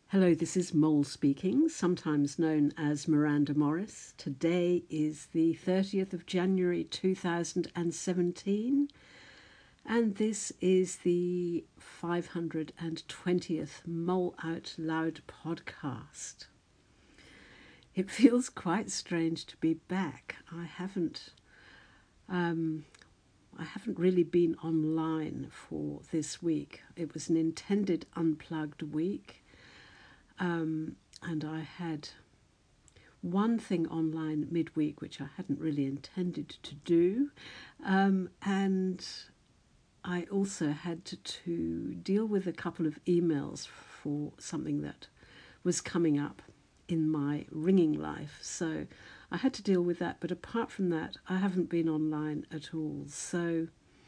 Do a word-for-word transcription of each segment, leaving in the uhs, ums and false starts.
Hello, this is Mole speaking, sometimes known as Miranda Morris. Today is the thirtieth of January two thousand seventeen, and this is the five hundred twentieth Mole Out Loud podcast. It feels quite strange to be back. I haven't, um, I haven't really been online for this week. It was an intended unplugged week. Um, and I had one thing online midweek, which I hadn't really intended to do. Um, and I also had to, to deal with a couple of emails for something that was coming up in my ringing life. So I had to deal with that. But apart from that, I haven't been online at all. So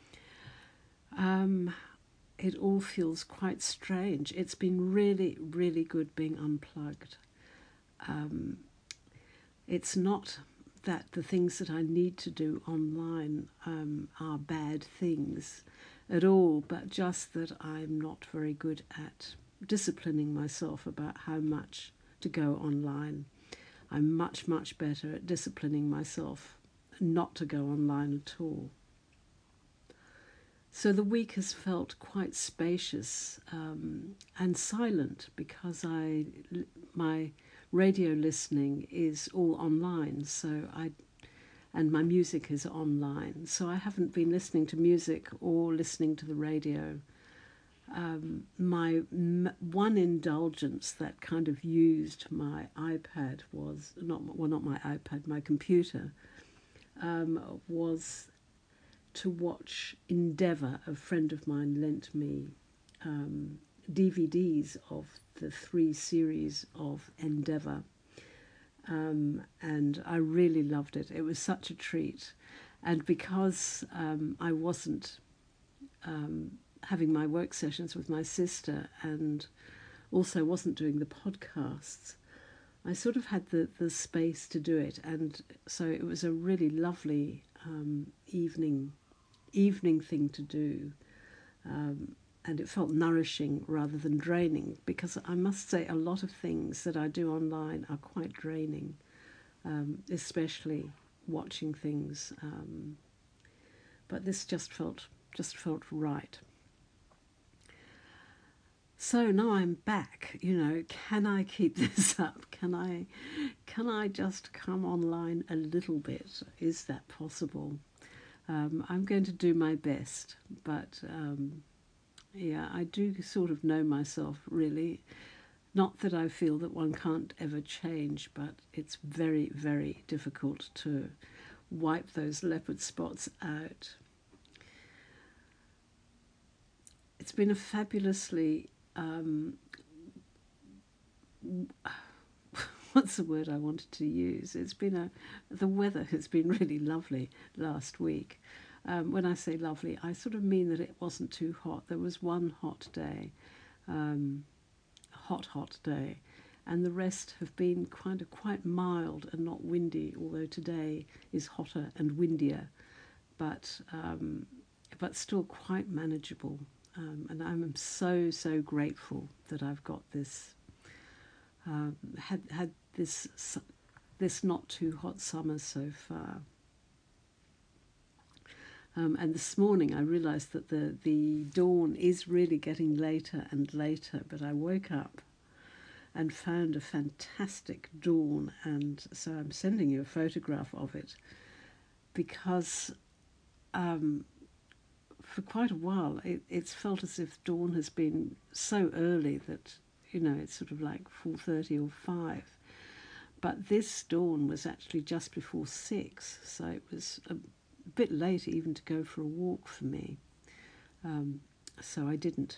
um, it all feels quite strange. It's been really, really good being unplugged. Um, it's not that the things that I need to do online um, are bad things at all, but just that I'm not very good at disciplining myself about how much to go online. I'm much, much better at disciplining myself not to go online at all. So the week has felt quite spacious um, and silent because I, my radio listening is all online. So I, and my music is online. So I haven't been listening to music or listening to the radio. Um, my m- one indulgence that kind of used my iPad was not well, not my iPad, my computer um, was. to watch Endeavour. A friend of mine lent me um, D V Ds of the three series of Endeavour, um, and I really loved it. It was such a treat, and because um, I wasn't um, having my work sessions with my sister and also wasn't doing the podcasts, I sort of had the, the space to do it, and so it was a really lovely um, evening evening thing to do, um, and it felt nourishing rather than draining, because I must say a lot of things that I do online are quite draining, um, especially watching things, um, but this just felt just felt right. So now I'm back, you know, can I keep this up? Can I can I just come online a little bit? Is that possible? Um, I'm going to do my best, but um, yeah, I do sort of know myself, really. Not that I feel that one can't ever change, but it's very, very difficult to wipe those leopard spots out. It's been a fabulously, um, what's the word I wanted to use? It's been a, the weather has been really lovely last week. Um, when I say lovely, I sort of mean that it wasn't too hot. There was one hot day, um, hot, hot day, and the rest have been kind of quite mild and not windy, although today is hotter and windier, but um, but still quite manageable. Um, and I'm so, so grateful that I've got this, um, had had this this not too hot summer so far. Um, and this morning I realised that the, the dawn is really getting later and later, but I woke up and found a fantastic dawn, and so I'm sending you a photograph of it, because um, for quite a while it, it's felt as if dawn has been so early that, you know, it's sort of like four thirty or five. But this dawn was actually just before six, so it was a bit late even to go for a walk for me. Um, so I didn't.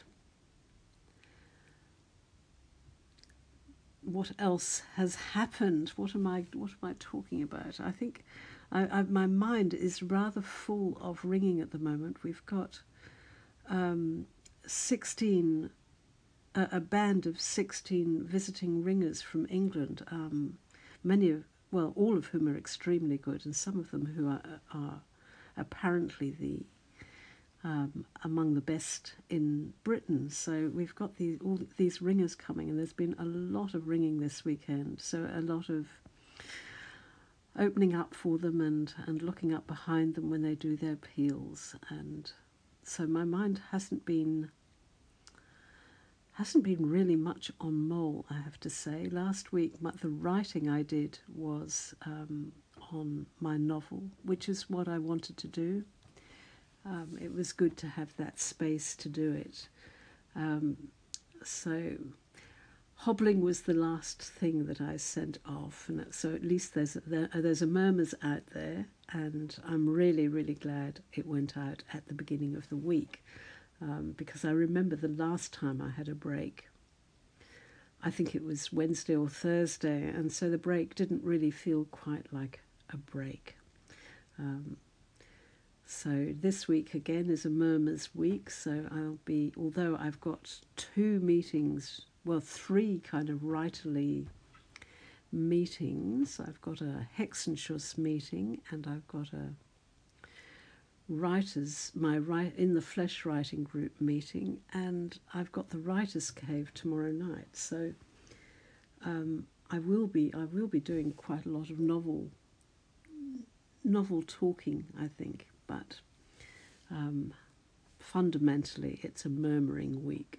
What else has happened? What am I? What am I talking about? I think I, I, my mind is rather full of ringing at the moment. We've got um, sixteen, a, a band of sixteen visiting ringers from England. Um, many of, well, all of whom are extremely good, and some of them who are, are apparently the um, among the best in Britain. So we've got these all these ringers coming, and there's been a lot of ringing this weekend. So a lot of opening up for them and, and looking up behind them when they do their peals. And so my mind hasn't been hasn't been really much on mole, I have to say. Last week, my, the writing I did was um, on my novel, which is what I wanted to do. Um, it was good to have that space to do it. Um, so hobbling was the last thing that I sent off, and so at least there's there, there's a murmurs out there, and I'm really really glad it went out at the beginning of the week. Um, because I remember the last time I had a break, I think it was Wednesday or Thursday, and so the break didn't really feel quite like a break. Um, so this week again is a murmurs week, so I'll be, although I've got two meetings, well three kind of writerly meetings. I've got a Hexenschuss meeting, and I've got a writers, my write in the Flesh writing group meeting, and I've got the Writers' Cave tomorrow night. So um, I will be I will be doing quite a lot of novel novel talking, I think, but um, fundamentally it's a murmuring week.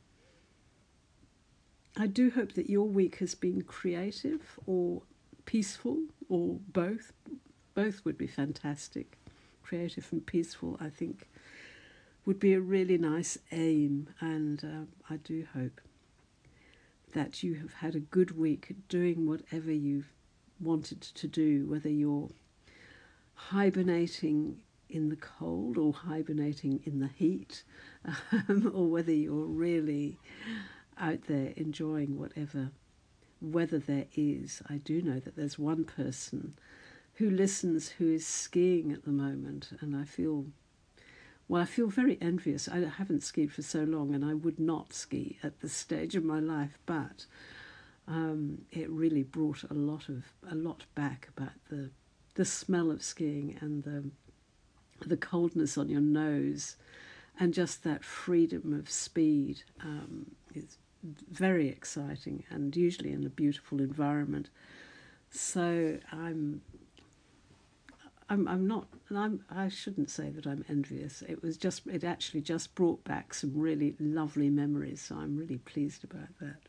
I do hope that your week has been creative or peaceful, or both. Both would be fantastic. Creative and peaceful, I think, would be a really nice aim, and uh, I do hope that you have had a good week doing whatever you've wanted to do, whether you're hibernating in the cold or hibernating in the heat, um, or whether you're really out there enjoying whatever weather there is. I do know that there's one person who listens who is skiing at the moment, and I feel, well, I feel very envious. I haven't skied for so long, and I would not ski at this stage of my life, but um, it really brought a lot of a lot back about the the smell of skiing and the the coldness on your nose, and just that freedom of speed. Um, is very exciting, and usually in a beautiful environment. So I'm. I'm, I'm not, and I'm, I shouldn't say that I'm envious. It was just, it actually just brought back some really lovely memories, so I'm really pleased about that.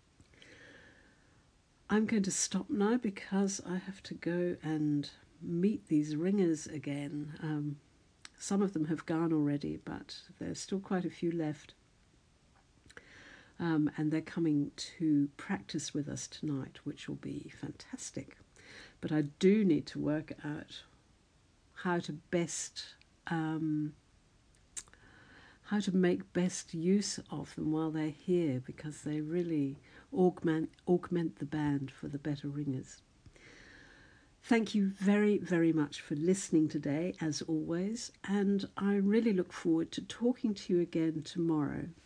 I'm going to stop now because I have to go and meet these ringers again. Um, some of them have gone already, but there's still quite a few left. Um, and they're coming to practice with us tonight, which will be fantastic. But I do need to work out how to best, um, how to make best use of them while they're here, because they really augment, augment the band for the better ringers. Thank you very, very much for listening today, as always, and I really look forward to talking to you again tomorrow.